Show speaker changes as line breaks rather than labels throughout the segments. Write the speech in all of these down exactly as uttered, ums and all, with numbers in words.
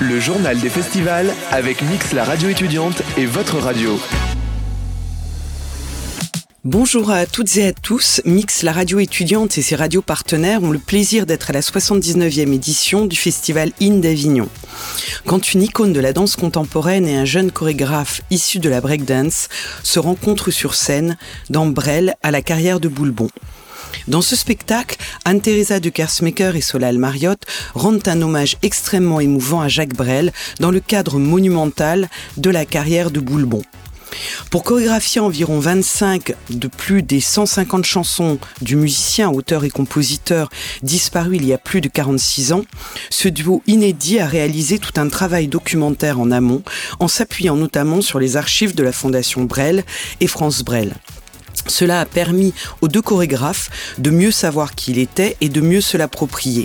Le journal des festivals avec Mix la radio étudiante et votre radio.
Bonjour à toutes et à tous, Mix la radio étudiante et ses radios partenaires ont le plaisir d'être à la soixante-dix-neuvième édition du festival In d'Avignon. Quand une icône de la danse contemporaine et un jeune chorégraphe issu de la breakdance se rencontrent sur scène, dans Brel à la carrière de Boulbon. Dans ce spectacle, Anne-Theresa de Kersmaeker et Solal Mariotte rendent un hommage extrêmement émouvant à Jacques Brel dans le cadre monumental de la carrière de Boulbon. Pour chorégraphier environ vingt-cinq de plus des cent cinquante chansons du musicien, auteur et compositeur disparu il y a plus de quarante-six ans, ce duo inédit a réalisé tout un travail documentaire en amont, en s'appuyant notamment sur les archives de la Fondation Brel et France Brel. Cela a permis aux deux chorégraphes de mieux savoir qui il était et de mieux se l'approprier.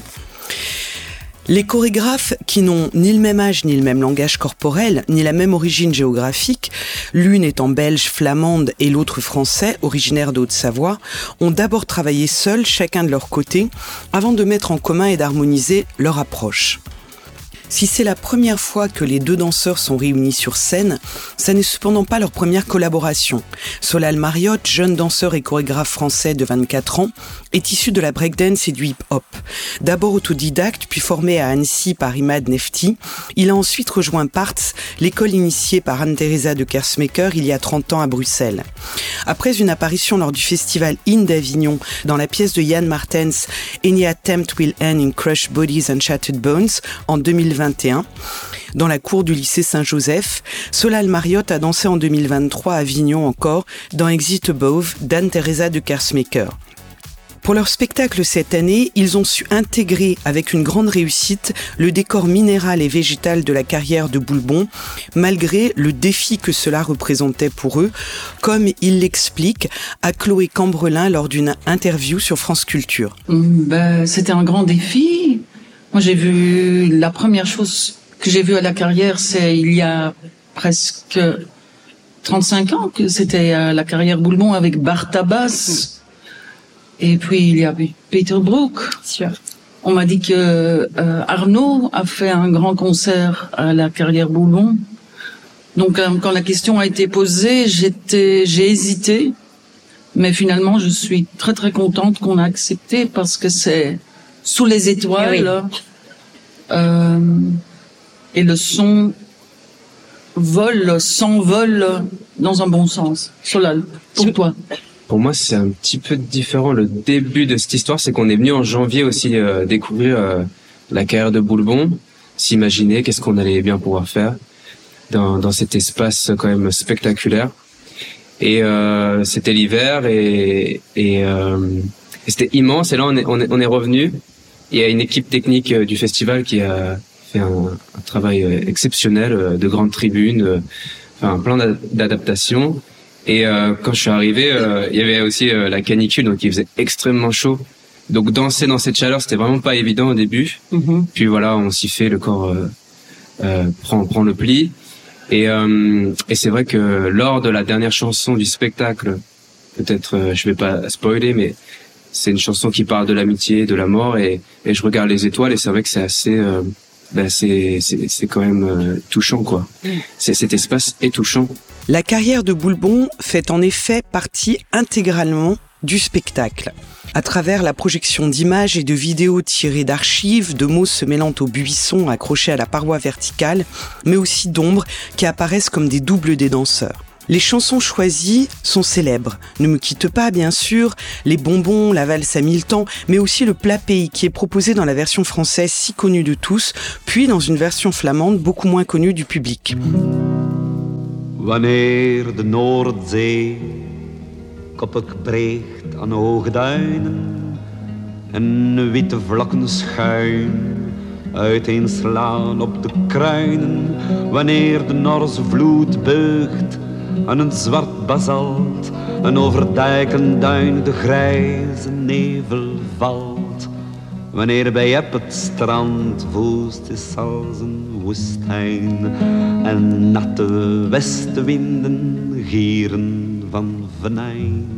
Les chorégraphes qui n'ont ni le même âge, ni le même langage corporel, ni la même origine géographique, l'une étant belge, flamande et l'autre français, originaire de Haute-Savoie, ont d'abord travaillé seuls, chacun de leur côté, avant de mettre en commun et d'harmoniser leur approche. Si c'est la première fois que les deux danseurs sont réunis sur scène, ça n'est cependant pas leur première collaboration. Solal Mariotte, jeune danseur et chorégraphe français de vingt-quatre ans, est issu de la breakdance et du hip-hop. D'abord autodidacte, puis formé à Annecy par Imad Nefti, il a ensuite rejoint Parts, l'école initiée par Anne-Theresa de Kersmaeker il y a trente ans à Bruxelles. Après une apparition lors du festival In d'Avignon dans la pièce de Yann Martens Any Attempt Will End in Crushed Bodies and Shattered Bones en deux mille vingt et un, dans la cour du lycée Saint-Joseph, Solal Mariotte a dansé en deux mille vingt-trois à Avignon encore dans Exit Above d'Anne-Theresa de Kersmaeker. Pour leur spectacle cette année, ils ont su intégrer avec une grande réussite le décor minéral et végétal de la carrière de Boulbon, malgré le défi que cela représentait pour eux, comme il l'explique à Chloé Cambrelin lors d'une interview sur France Culture.
Ben, c'était un grand défi. Moi, j'ai vu, la première chose que j'ai vue à la carrière, c'est il y a presque trente-cinq ans que c'était à la carrière Boulbon avec Bart Abbas. Et puis, il y a Peter Brook.
Sûr.
On m'a dit que euh, Arnaud a fait un grand concert à la carrière Boulbon. Donc, euh, quand la question a été posée, j'étais, j'ai hésité. Mais finalement, je suis très, très contente qu'on a accepté parce que c'est sous les étoiles. Oui. Euh, et le son vole, s'envole dans un bon sens. Solal, pour toi.
Pour moi, c'est un petit peu différent. Le début de cette histoire, c'est qu'on est venu en janvier aussi euh, découvrir euh, la carrière de Boulbon, s'imaginer qu'est-ce qu'on allait bien pouvoir faire dans, dans cet espace quand même spectaculaire. Et euh, c'était l'hiver et, et, euh, et c'était immense. Et là, on est, on est, on est revenu. Il y a une équipe technique euh, du festival qui a fait un, un travail euh, exceptionnel, euh, de grandes tribunes, euh, enfin plein d'adaptations. Et euh, quand je suis arrivé, euh, il y avait aussi euh, la canicule, donc il faisait extrêmement chaud. Donc danser dans cette chaleur, c'était vraiment pas évident au début. Mm-hmm. Puis voilà, on s'y fait, le corps euh, euh, prend, prend le pli. Et, euh, et c'est vrai que lors de la dernière chanson du spectacle, peut-être euh, je vais pas spoiler, mais c'est une chanson qui parle de l'amitié, de la mort, et, et je regarde les étoiles et c'est vrai que c'est assez, euh, ben c'est, c'est, c'est quand même euh, touchant, quoi. Mm. C'est, cet espace est touchant.
La carrière de Boulbon fait en effet partie intégralement du spectacle. À travers la projection d'images et de vidéos tirées d'archives, de mots se mêlant aux buissons accrochés à la paroi verticale, mais aussi d'ombres qui apparaissent comme des doubles des danseurs. Les chansons choisies sont célèbres. Ne me quitte pas, bien sûr, Les bonbons, la valse à mille temps, mais aussi le plat pays qui est proposé dans la version française si connue de tous, puis dans une version flamande beaucoup moins connue du public.
Wanneer de Noordzee koppig breekt aan hoge duinen en witte vlakken schuin uiteenslaan op de kruinen, wanneer de Norse vloed beugt aan een zwart basalt en over dijken duin de grijze nevel valt, wanneer bij Ep het strand woest is als een woestijn en natte westenwinden gieren van venijn,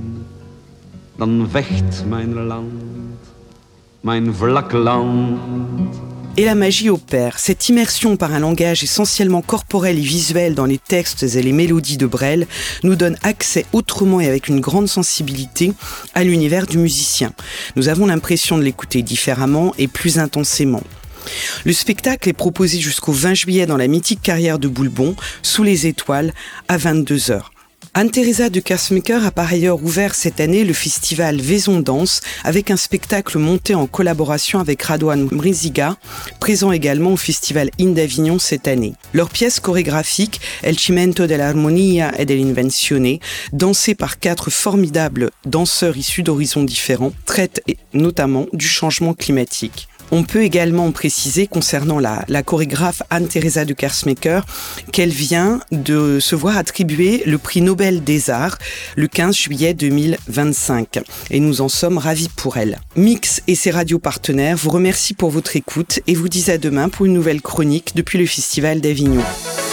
dan vecht mijn land, mijn vlak land.
Et la magie opère. Cette immersion par un langage essentiellement corporel et visuel dans les textes et les mélodies de Brel nous donne accès autrement et avec une grande sensibilité à l'univers du musicien. Nous avons l'impression de l'écouter différemment et plus intensément. Le spectacle est proposé jusqu'au vingt juillet dans la mythique carrière de Boulbon, sous les étoiles, à vingt-deux heures. Anne-Theresa de Kersmaker a par ailleurs ouvert cette année le festival Vaison Danse avec un spectacle monté en collaboration avec Radouane Mriziga, présent également au festival In d'Avignon cette année. Leur pièce chorégraphique, El Cimento dell'Armonia e dell'Invenzione, dansée par quatre formidables danseurs issus d'horizons différents, traite notamment du changement climatique. On peut également préciser concernant la, la chorégraphe Anne-Theresa de Kersmaker qu'elle vient de se voir attribuer le prix Nobel des Arts le quinze juillet deux mille vingt-cinq. Et nous en sommes ravis pour elle. Mix et ses radios partenaires vous remercient pour votre écoute et vous disent à demain pour une nouvelle chronique depuis le Festival d'Avignon.